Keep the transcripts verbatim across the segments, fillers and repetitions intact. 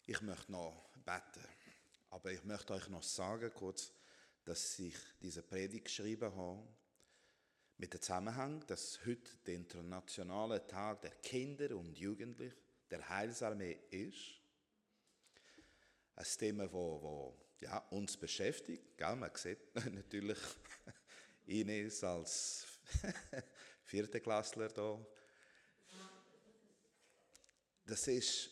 Ich möchte noch beten, aber ich möchte euch noch sagen, kurz, dass ich diese Predigt geschrieben habe, mit dem Zusammenhang, dass heute der internationale Tag der Kinder und Jugendlichen, der Heilsarmee ist. Ein Thema, das wo, ja, uns beschäftigt. Gell? Man sieht natürlich Ines als Vierteklässler da. Das ist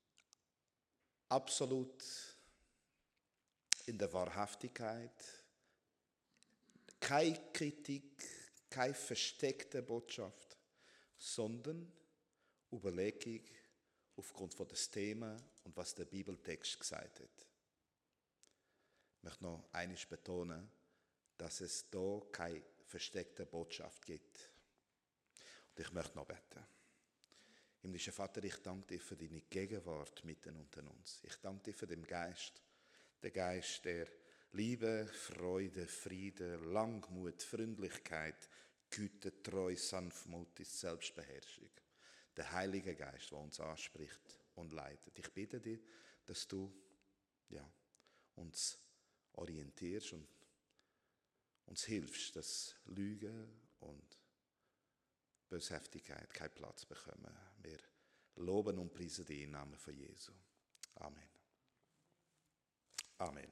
absolut in der Wahrhaftigkeit keine Kritik, keine versteckte Botschaft, sondern Überlegung aufgrund von des Themas und was der Bibeltext gesagt hat. Ich möchte noch einmal betonen, dass es da keine versteckte Botschaft gibt. Und ich möchte noch beten. Himmlischer Vater, ich danke dir für deine Gegenwart mitten unter uns. Ich danke dir für den Geist, den Geist der Liebe, Freude, Friede, Langmut, Freundlichkeit, Güte, Treue, Sanftmut, Selbstbeherrschung. Der Heilige Geist, der uns anspricht und leitet. Ich bitte dich, dass du ja, uns orientierst und uns hilfst, dass Lüge und Böshaftigkeit keinen Platz bekommen. Wir loben und preisen dich im Namen von Jesu. Amen. Amen.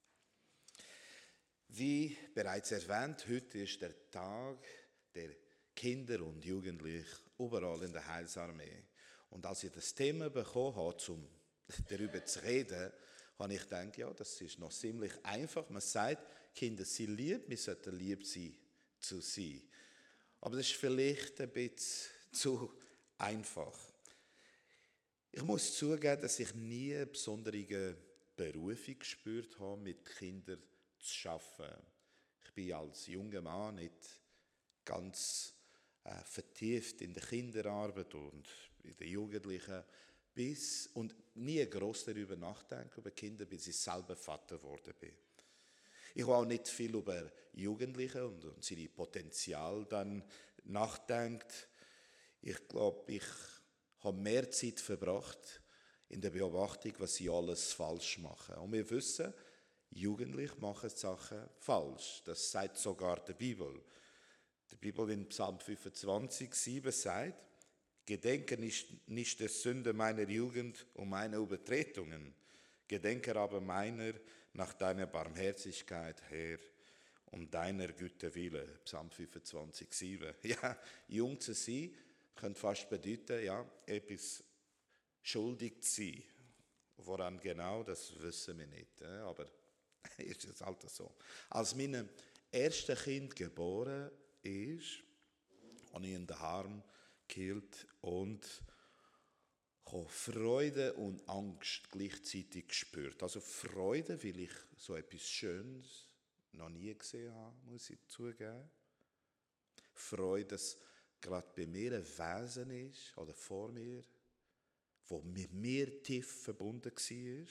Wie bereits erwähnt, heute ist der Tag der Kinder und Jugendlichen überall in der Heilsarmee. Und als ich das Thema bekommen habe, um darüber zu reden, habe ich gedacht, ja, das ist noch ziemlich einfach. Man sagt, Kinder sind lieb, wir sollten lieb sein zu sie. Aber das ist vielleicht ein bisschen zu einfach. Ich muss zugeben, dass ich nie eine besondere Berufung gespürt habe, mit Kindern zu arbeiten. Ich bin als junger Mann nicht ganz äh, vertieft in der Kinderarbeit und in den Jugendlichen bis und nie gross darüber nachdenken über Kinder, bis ich selber Vater geworden bin. Ich habe auch nicht viel über Jugendliche und, und seine Potenzial dann nachdenkt. Ich glaube, ich habe mehr Zeit verbracht in der Beobachtung, was sie alles falsch machen. Und wir wissen, Jugendliche machen Sachen falsch. Das sagt sogar die Bibel. Die Bibel in Psalm fünfundzwanzig, sieben sagt, Gedenke nicht, nicht der Sünde meiner Jugend und meiner Übertretungen, gedenke aber meiner nach deiner Barmherzigkeit, Herr, um deiner Güte Wille. Psalm fünfundzwanzig, sieben. Ja, jung zu sein, könnte fast bedeuten, ja, etwas schuldig zu sein. Woran genau, das wissen wir nicht, aber ist es halt so. Als mein erstes Kind geboren ist, habe ich in den Arm gekillt und habe Freude und Angst gleichzeitig gespürt. Also Freude, weil ich so etwas Schönes noch nie gesehen habe, muss ich zugeben. Freude, dass gerade bei mir ein Wesen ist, oder vor mir, das mit mir tief verbunden war.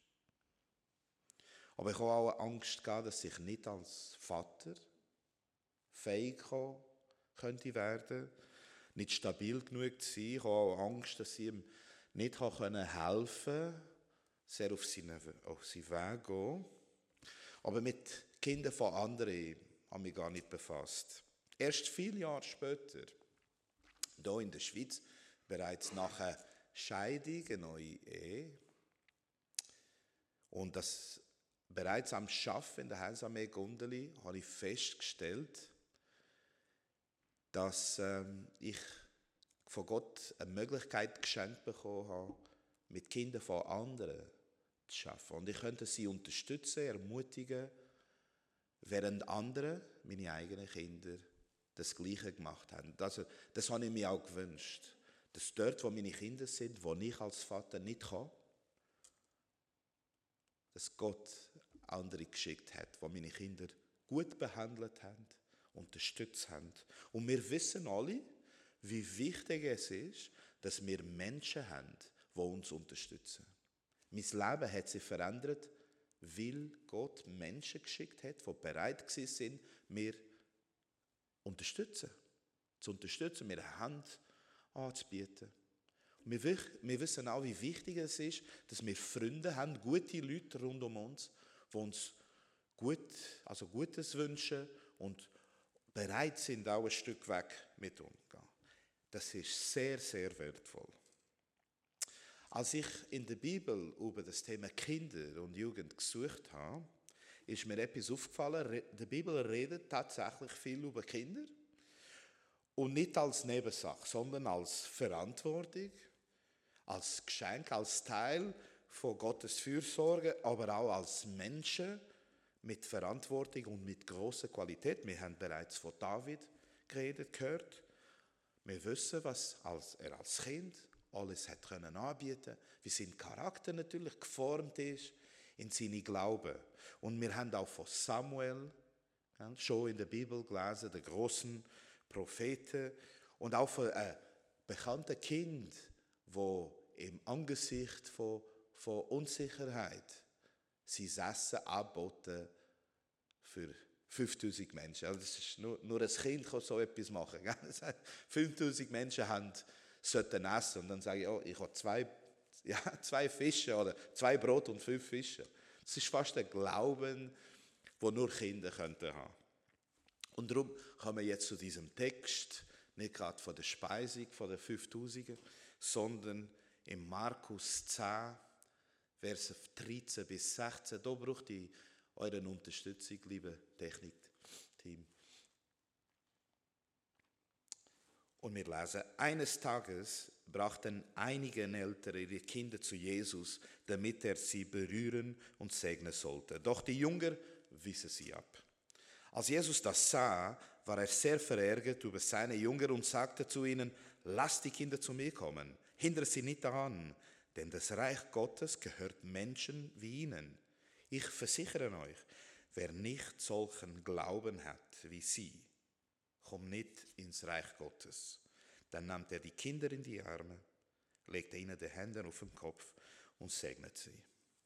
Aber ich habe auch Angst gehabt, dass ich nicht als Vater fähig könnte werden, nicht stabil genug zu sein. Ich habe auch Angst, dass ich ihm nicht helfen konnte, sehr auf seinen, auf seinen Weg gehen. Aber mit Kindern von anderen habe ich mich gar nicht befasst. Erst viele Jahre später, hier in der Schweiz, bereits nach einer Scheidung, eine neue Ehe, und das bereits am Arbeiten in der Heilsarmee Gundeli habe ich festgestellt, dass ähm, ich von Gott eine Möglichkeit geschenkt bekommen habe, mit Kindern von anderen zu arbeiten. Und ich könnte sie unterstützen, ermutigen, während andere, meine eigenen Kinder, das Gleiche gemacht haben. Also, das habe ich mir auch gewünscht. Dass dort, wo meine Kinder sind, wo ich als Vater nicht kann, dass Gott andere geschickt hat, die meine Kinder gut behandelt haben, unterstützt haben. Und wir wissen alle, wie wichtig es ist, dass wir Menschen haben, die uns unterstützen. Mein Leben hat sich verändert, weil Gott Menschen geschickt hat, die bereit sind, mir unterstützen, zu unterstützen, mir eine Hand anzubieten. wir, wir wissen auch, wie wichtig es ist, dass wir Freunde haben, gute Leute rund um uns, die uns gut, also Gutes wünschen und bereit sind, auch ein Stück weg mit umzugehen. Das ist sehr, sehr wertvoll. Als ich in der Bibel über das Thema Kinder und Jugend gesucht habe, ist mir etwas aufgefallen. Die Bibel redet tatsächlich viel über Kinder. Und nicht als Nebensache, sondern als Verantwortung, als Geschenk, als Teil von Gottes Fürsorge, aber auch als Menschen mit Verantwortung und mit grosser Qualität. Wir haben bereits von David geredet, gehört. Wir wissen, was er als Kind alles hat können anbieten, wie sein Charakter natürlich geformt ist in seine Glauben. Und wir haben auch von Samuel ja, schon in der Bibel gelesen, den großen Propheten, und auch von einem bekannten Kind, wo im Angesicht von, von Unsicherheit sein Essen anboten für fünftausend Menschen. Also das ist nur, nur ein Kind kann so etwas machen. fünftausend Menschen haben, sollten essen. Und dann sage ich, oh, ich habe zwei, ja, zwei Fische oder zwei Brot und fünf Fische. Das ist fast ein Glauben, den nur Kinder könnten haben. Und darum kommen wir jetzt zu diesem Text, nicht gerade von der Speisung, von den fünftausend, sondern in Markus zehn, Verse dreizehn bis sechzehn. Da braucht ihr eure Unterstützung, liebe Technikteam. Und wir lesen, eines Tages brachten einige Eltern ihre Kinder zu Jesus, damit er sie berühren und segnen sollte. Doch die Jünger wiesen sie ab. Als Jesus das sah, war er sehr verärgert über seine Jünger und sagte zu ihnen, lasst die Kinder zu mir kommen, hindert sie nicht daran, denn das Reich Gottes gehört Menschen wie ihnen. Ich versichere euch, wer nicht solchen Glauben hat wie sie, kommt nicht ins Reich Gottes. Dann nahm er die Kinder in die Arme, legte ihnen die Hände auf den Kopf und segnet sie.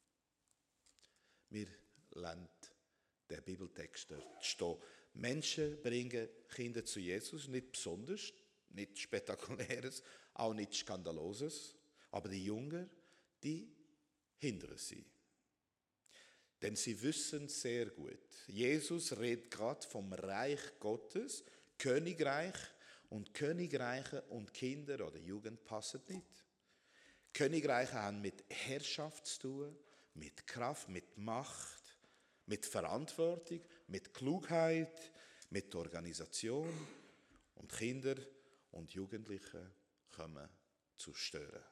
Wir lernen der Bibeltext dort stehen. Menschen bringen Kinder zu Jesus, nicht besonders, nicht Spektakuläres, auch nicht Skandaloses, aber die Jünger, die hindern sie. Denn sie wissen sehr gut, Jesus redet gerade vom Reich Gottes, Königreich, und Königreiche und Kinder oder Jugend passen nicht. Königreiche haben mit Herrschaft zu tun, mit Kraft, mit Macht, mit Verantwortung, mit Klugheit, mit Organisation. Und Kinder und Jugendliche kommen zu stören.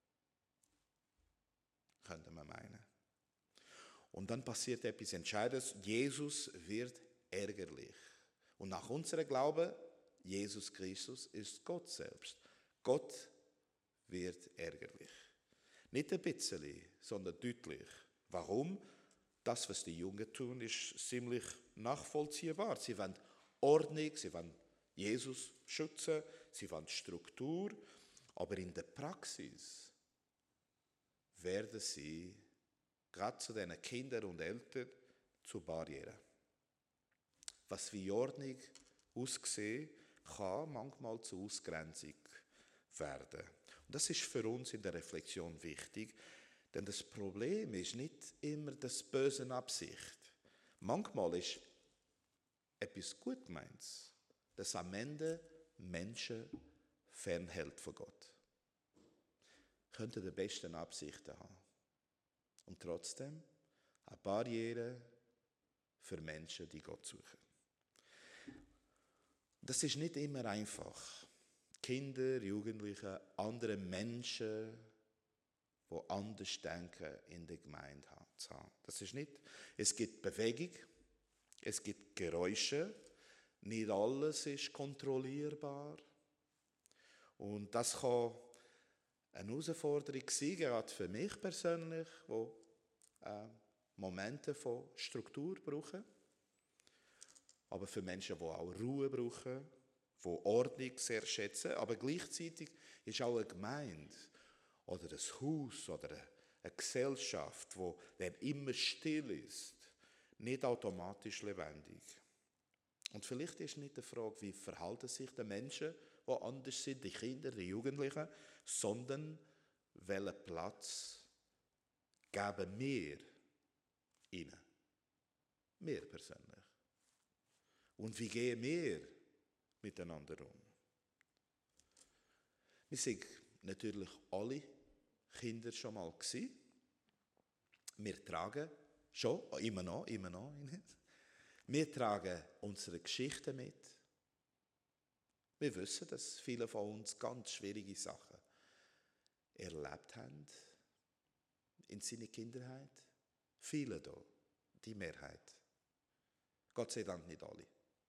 Könnte man meinen. Und dann passiert etwas Entscheidendes. Jesus wird ärgerlich. Und nach unserem Glauben, Jesus Christus ist Gott selbst. Gott wird ärgerlich. Nicht ein bisschen, sondern deutlich. Warum? Das, was die Jungen tun, ist ziemlich nachvollziehbar. Sie wollen Ordnung, sie wollen Jesus schützen, sie wollen Struktur. Aber in der Praxis werden sie, gerade zu diesen Kindern und Eltern, zu Barrieren. Was wie Ordnung aussehen, kann manchmal zur Ausgrenzung werden. Und das ist für uns in der Reflexion wichtig, denn das Problem ist nicht immer das böse Absicht. Manchmal ist etwas gut gemeint, das am Ende Menschen fernhält von Gott. Könnte die besten Absichten haben. Und trotzdem eine Barriere für Menschen, die Gott suchen. Das ist nicht immer einfach. Kinder, Jugendliche, andere Menschen, die anders denken, in der Gemeinde zu haben. Das ist nicht. Es gibt Bewegung, es gibt Geräusche, nicht alles ist kontrollierbar. Und das kann eine Herausforderung sein, gerade für mich persönlich, wo äh, Momente von Struktur brauchen. Aber für Menschen, die auch Ruhe brauchen, die Ordnung sehr schätzen. Aber gleichzeitig ist auch eine Gemeinde oder ein Haus oder eine Gesellschaft, wo wenn immer still ist, nicht automatisch lebendig. Und vielleicht ist nicht die Frage, wie verhalten sich die Menschen, die anders sind, die Kinder, die Jugendlichen, sondern welchen Platz geben wir ihnen? Wir persönlich. Und wie gehen wir miteinander um? Wir sind natürlich alle Kinder schon mal gewesen. Wir tragen schon, immer noch, immer noch. Wir tragen unsere Geschichte mit. Wir wissen, dass viele von uns ganz schwierige Sachen erlebt haben in seiner Kinderheit. Viele da, die Mehrheit. Gott sei Dank nicht alle.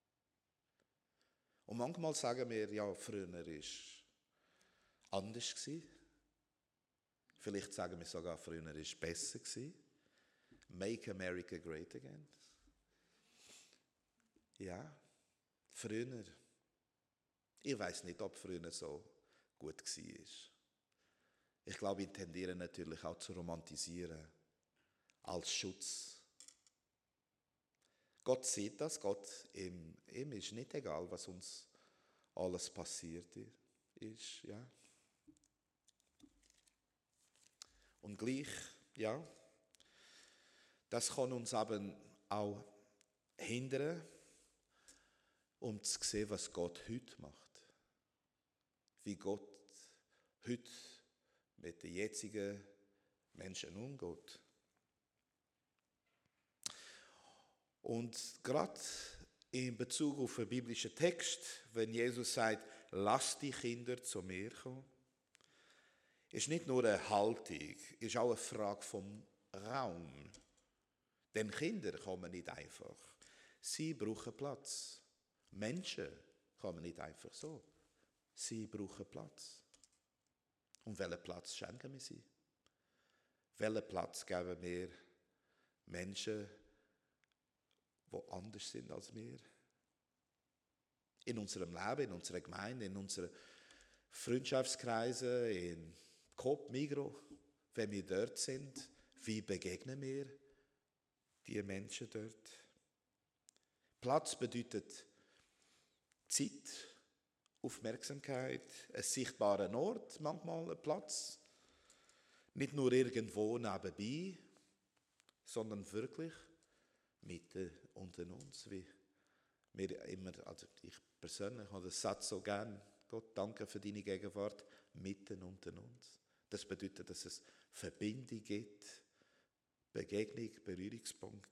Und manchmal sagen wir, ja, früher war es anders gewesen. Vielleicht sagen wir sogar, früher war es besser gewesen. Make America great again. Ja, früher. Ich weiß nicht, ob früher so gut war. Ich glaube, ich tendiere natürlich auch zu romantisieren. Als Schutz. Gott sieht das, Gott, ihm, ihm ist nicht egal, was uns alles passiert ist. Ja. Und gleich, ja, das kann uns eben auch hindern, um zu sehen, was Gott heute macht. Wie Gott heute mit den jetzigen Menschen umgeht. Und gerade in Bezug auf den biblischen Text, wenn Jesus sagt, lasst die Kinder zu mir kommen, ist nicht nur eine Haltung, ist auch eine Frage vom Raum. Denn Kinder kommen nicht einfach. Sie brauchen Platz. Menschen kommen nicht einfach so. Sie brauchen Platz. Und welchen Platz schenken wir sie? Welchen Platz geben wir Menschen, die anders sind als wir? In unserem Leben, in unserer Gemeinde, in unseren Freundschaftskreisen, in Coop, Migros, wenn wir dort sind, wie begegnen wir die Menschen dort? Platz bedeutet Zeit, Aufmerksamkeit, ein sichtbarer Ort, manchmal ein Platz. Nicht nur irgendwo nebenbei, sondern wirklich mitten unter uns. Wie wir immer, also ich persönlich habe den Satz so gern, Gott, danke für deine Gegenwart, mitten unter uns. Das bedeutet, dass es Verbindung gibt, Begegnung, Berührungspunkt.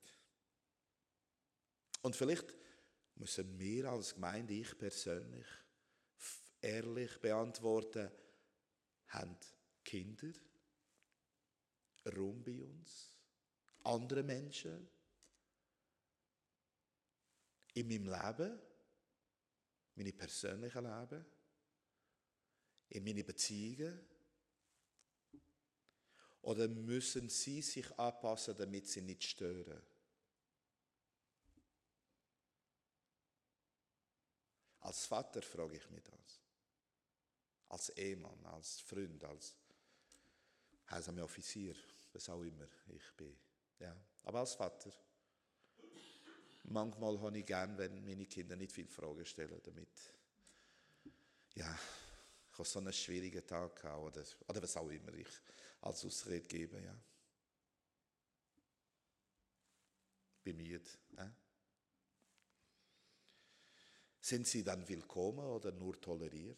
Und vielleicht müssen wir als Gemeinde, ich persönlich, ehrlich beantworten, haben Kinder Raum bei uns? Andere Menschen in meinem Leben, meine persönlichen Leben, in meine Beziehungen? Oder müssen sie sich anpassen, damit sie nicht stören? Als Vater frage ich mich das. Als Ehemann, als Freund, als heilsamer Offizier, was auch immer ich bin. Ja. Aber als Vater. Manchmal habe ich gern, wenn meine Kinder nicht viele Fragen stellen, damit ja, ich habe so einen schwierigen Tag gehabt, oder, oder was auch immer ich als Ausrede gebe. Ja. Bin müde. Äh? Sind sie dann willkommen oder nur toleriert?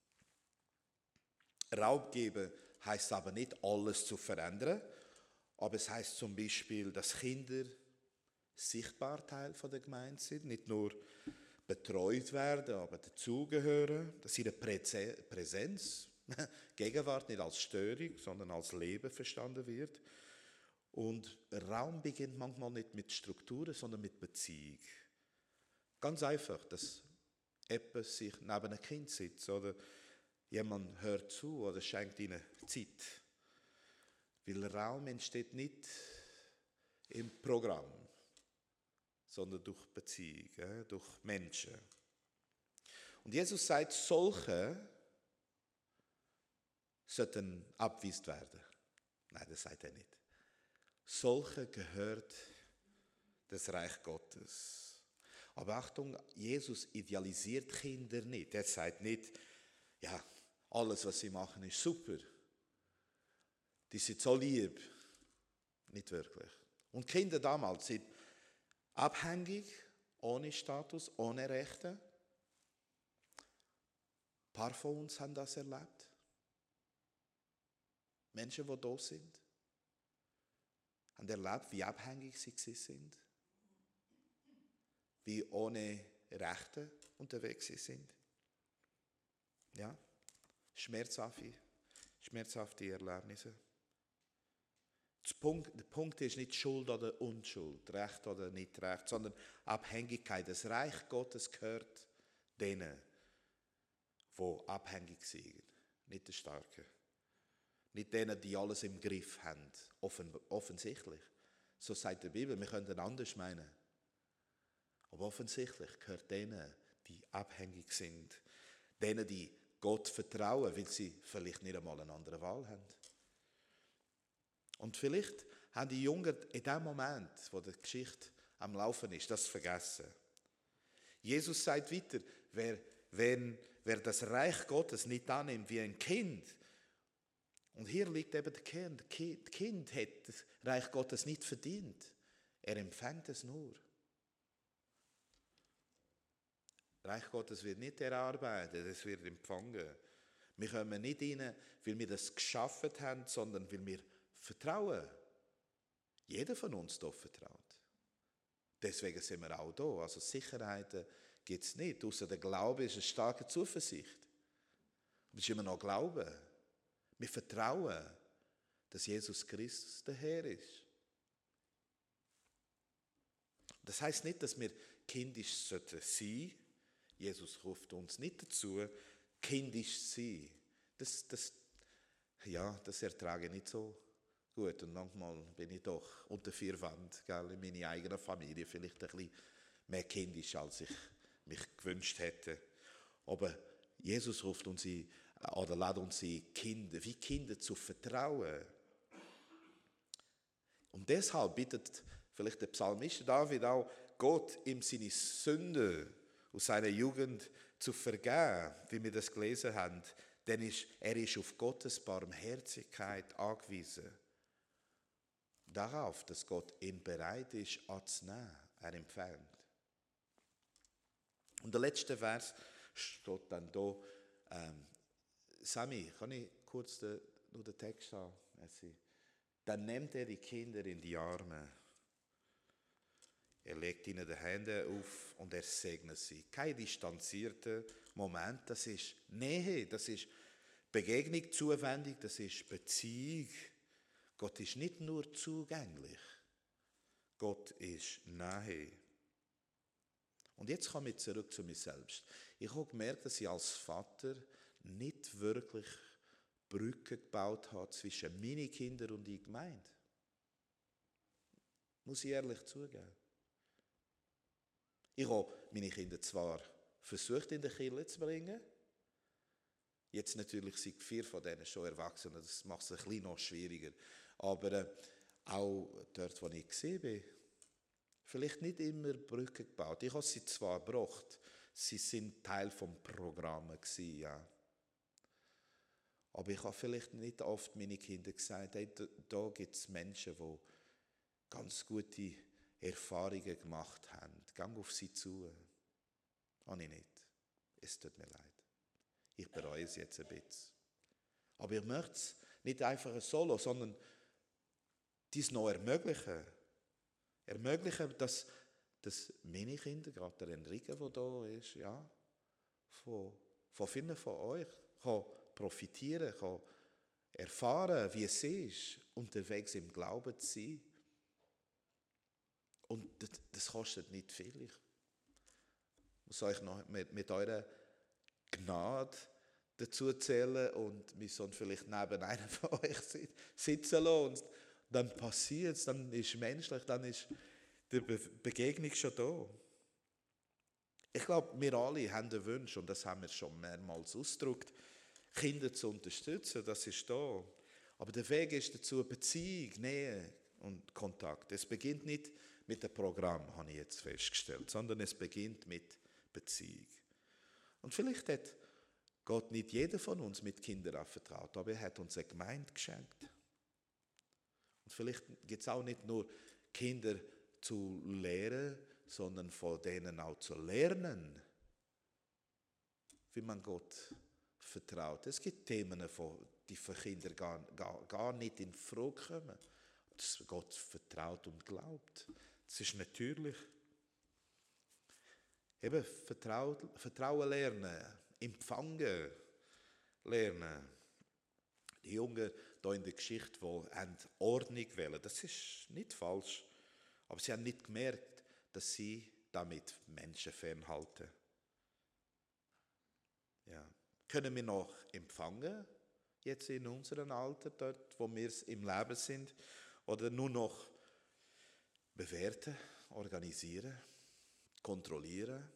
Raum geben heisst aber nicht, alles zu verändern, aber es heisst zum Beispiel, dass Kinder sichtbar Teil der Gemeinde sind, nicht nur betreut werden, aber dazugehören, dass ihre Präsenz, Gegenwart nicht als Störung, sondern als Leben verstanden wird. Und Raum beginnt manchmal nicht mit Strukturen, sondern mit Beziehung. Ganz einfach, dass jemand sich neben einem Kind sitzt oder jemand hört zu oder schenkt ihnen Zeit. Weil Raum entsteht nicht im Programm, sondern durch Beziehung, durch Menschen. Und Jesus sagt, solche sollten abgewiesen werden. Nein, das sagt er nicht. Solche gehört das Reich Gottes. Aber Achtung, Jesus idealisiert Kinder nicht. Er sagt nicht, ja, alles, was sie machen, ist super. die sind so lieb. Nicht wirklich. Und die Kinder damals sind abhängig, ohne Status, ohne Rechte. Ein paar von uns haben das erlebt. Menschen, die da sind, haben erlebt, wie abhängig sie sind, wie ohne Rechte unterwegs sind. Ja, schmerzhafte, schmerzhafte Erlebnisse. Das Punkt, der Punkt ist nicht Schuld oder Unschuld, Recht oder nicht Recht, sondern Abhängigkeit. Das Reich Gottes gehört denen, die abhängig sind, nicht den Starken. Nicht denen, die alles im Griff haben, offen, offensichtlich. So sagt die Bibel, wir können anders meinen. Aber offensichtlich gehört denen, die abhängig sind, denen, die Gott vertrauen, weil sie vielleicht nicht einmal eine andere Wahl haben. Und vielleicht haben die Jungen in dem Moment, wo die Geschichte am Laufen ist, das vergessen. Jesus sagt weiter, wer, wenn, wer das Reich Gottes nicht annimmt wie ein Kind, und hier liegt eben der Kern, das Kind hat das Reich Gottes nicht verdient, er empfängt es nur. Reich Gottes wird nicht erarbeitet, es wird empfangen. Wir kommen nicht rein, weil wir das geschaffen haben, sondern weil wir vertrauen. Jeder von uns hier vertraut. Deswegen sind wir auch da. Also Sicherheiten gibt es nicht. Außer der Glaube ist eine starke Zuversicht. Aber es ist immer noch Glaube. Wir vertrauen, dass Jesus Christus der Herr ist. Das heisst nicht, dass wir kindisch sein sollten. Jesus ruft uns nicht dazu, kindisch zu sein. Das, das, ja, das ertrage ich nicht so gut. Und manchmal bin ich doch unter vier Wänden, gell, in meiner eigenen Familie, vielleicht ein bisschen mehr kindisch, als ich mich gewünscht hätte. Aber Jesus ruft uns in, oder lädt uns in Kinder, wie Kinder zu vertrauen. Und deshalb bittet vielleicht der Psalmist David auch Gott, ihm seine Sünde aus seiner Jugend zu vergeben, wie wir das gelesen haben. Denn er ist auf Gottes Barmherzigkeit angewiesen. Darauf, dass Gott ihn bereit ist anzunehmen, er empfängt. Und der letzte Vers steht dann da. Ähm, Sami, kann ich kurz den, nur den Text haben? Dann nimmt er die Kinder in die Arme. Er legt ihnen die Hände auf und er segnet sie. Kein distanzierter Moment, das ist Nähe, das ist Begegnung, Zuwendung, das ist Beziehung. Gott ist nicht nur zugänglich, Gott ist nahe. Und jetzt komme ich zurück zu mir selbst. Ich habe gemerkt, dass ich als Vater nicht wirklich Brücken gebaut habe zwischen meinen Kindern und die Gemeinde. Muss ich ehrlich zugeben. Ich habe meine Kinder zwar versucht, in die Kirche zu bringen. Jetzt natürlich sind vier von denen schon erwachsen, das macht es ein bisschen noch schwieriger. Aber äh, auch dort, wo ich gesehen bin, vielleicht nicht immer Brücken gebaut. Ich habe sie zwar gebracht, sie sind Teil des Programms gewesen, ja. Aber ich habe vielleicht nicht oft meine Kinder gesagt, hey, da, da gibt es Menschen, die ganz gute Erfahrungen gemacht haben. Geh auf sie zu. Habe ich nicht. Es tut mir leid. Ich bereue es jetzt ein bisschen. Aber ich möchte es nicht einfach ein Solo, sondern dies noch ermöglichen. Ermöglichen, dass, dass meine Kinder, gerade der Enrique, der da ist, ja, von, von vielen von euch kann profitieren, kann erfahren, wie es ist, unterwegs im Glauben zu sein. Und das, das kostet nicht viel. Ich muss euch noch mit, mit eurer Gnade dazu zählen und wir sollen vielleicht neben einem von euch sitzen lassen. Und dann passiert es, dann ist es menschlich, dann ist die Be- Begegnung schon da. Ich glaube, wir alle haben den Wunsch, und das haben wir schon mehrmals ausgedrückt, Kinder zu unterstützen, das ist da. Aber der Weg ist dazu Beziehung, Nähe und Kontakt. Es beginnt nicht mit dem Programm, habe ich jetzt festgestellt, sondern es beginnt mit Beziehung. Und vielleicht hat Gott nicht jeder von uns mit Kindern vertraut, aber er hat uns eine Gemeinde geschenkt. vielleicht gibt es auch nicht nur Kinder zu lehren, sondern von denen auch zu lernen, wie man Gott vertraut. Es gibt Themen, die für Kinder gar, gar, gar nicht in Frage kommen, dass Gott vertraut und glaubt. Das ist natürlich. Eben Vertrauen, Vertrauen lernen, empfangen lernen. Die Jungen hier in der Geschichte, die haben Ordnung wählen, das ist nicht falsch. Aber sie haben nicht gemerkt, dass sie damit Menschen fernhalten. Ja. Können wir noch empfangen, jetzt in unserem Alter, dort, wo wir im Leben sind, oder nur noch bewerten, organisieren, kontrollieren?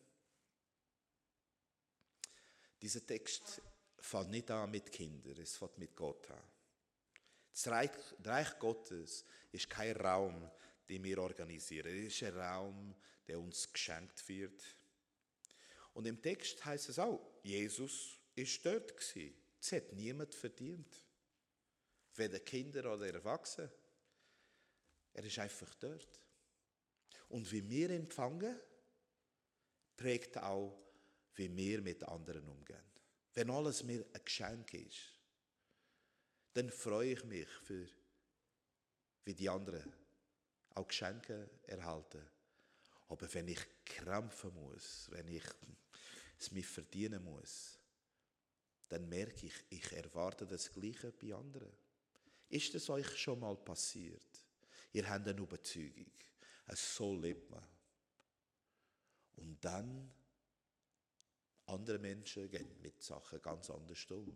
Dieser Text fängt nicht an mit Kindern, es fängt mit Gott an. Das Reich, das Reich Gottes ist kein Raum, den wir organisieren. Es ist ein Raum, der uns geschenkt wird. Und im Text heißt es auch, Jesus ist dort gewesen. Das hat niemand verdient. Weder Kinder oder Erwachsene. Er ist einfach dort. Und wie wir empfangen, prägt auch, wie wir mit anderen umgehen. Wenn alles mir ein Geschenk ist, dann freue ich mich für, wie die anderen auch Geschenke erhalten. Aber wenn ich krampfen muss, wenn ich es mir verdienen muss, dann merke ich, ich erwarte das Gleiche bei anderen. Ist es euch schon mal passiert? Ihr habt eine Überzeugung, so lebt man. Und dann andere Menschen gehen mit Sachen ganz anders um.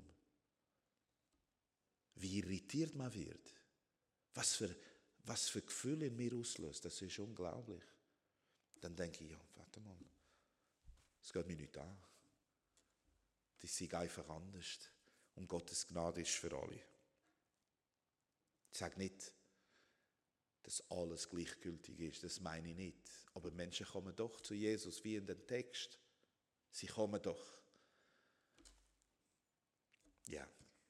Wie irritiert man wird. Was für, was für Gefühle in mir auslöst, das ist unglaublich. Dann denke ich, ja, warte mal, es geht mir nicht an. Das ist einfach anders. Und Gottes Gnade ist für alle. Ich sage nicht, dass alles gleichgültig ist, das meine ich nicht. Aber Menschen kommen doch zu Jesus, wie in dem Text. Sie kommen doch. Ja.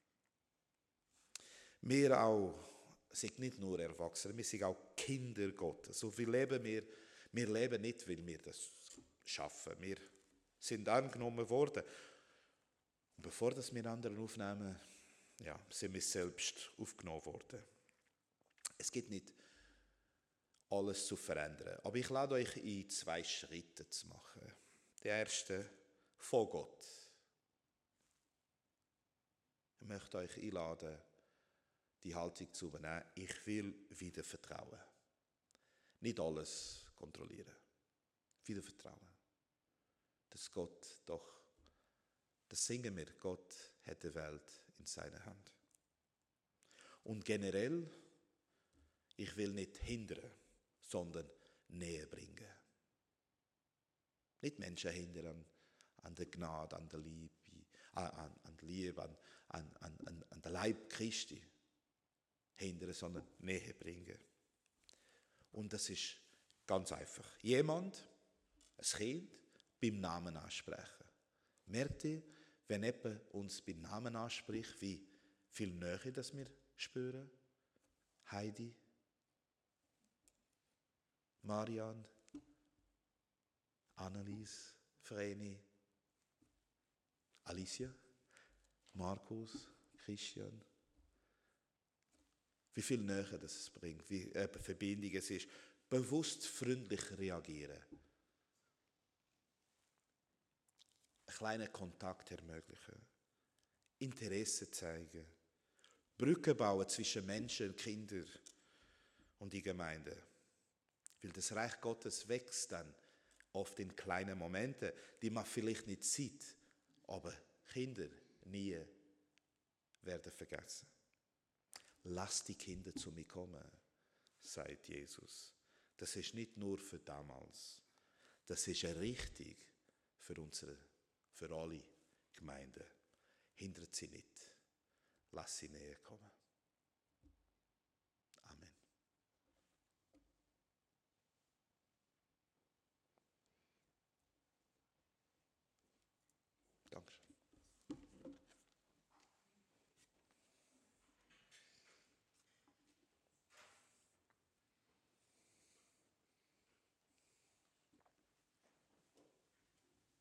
Wir auch sind nicht nur Erwachsene, wir sind auch Kinder Gottes. So viel leben wir. Wir leben nicht, weil wir das schaffen. Wir sind angenommen worden. Und bevor das wir anderen aufnehmen, ja, sind wir selbst aufgenommen worden. Es gibt nicht alles zu verändern. Aber ich lade euch ein, zwei Schritte zu machen. Der erste, von Gott. Ich möchte euch einladen, die Haltung zu übernehmen. Ich will wieder vertrauen. Nicht alles kontrollieren. Wieder vertrauen. Dass Gott doch, das singen wir, Gott hat die Welt in seiner Hand. Und generell, ich will nicht hindern, sondern näher bringen. Nicht Menschen hindern an der Gnade, an der Liebe, an, an der Liebe, an, an, an, an der Leib Christi. Hindern, sondern näher bringen. Und das ist ganz einfach. Jemand, ein Kind, beim Namen ansprechen. Merkt ihr, wenn jemand uns beim Namen anspricht, wie viel Nähe das wir spüren? Heidi, Marian, Annelies, Vreni, Alicia, Markus, Christian. Wie viel Nähe das es bringt, wie äh, Verbindung es ist. Bewusst freundlich reagieren. Einen kleinen Kontakt ermöglichen. Interesse zeigen. Brücken bauen zwischen Menschen, Kindern und die Gemeinde. Weil das Reich Gottes wächst dann oft in kleinen Momenten, die man vielleicht nicht sieht, aber Kinder nie werden vergessen. Lass die Kinder zu mir kommen, sagt Jesus. Das ist nicht nur für damals, das ist eine Richtung für unsere, für alle Gemeinden. Hindert sie nicht, lass sie näher kommen.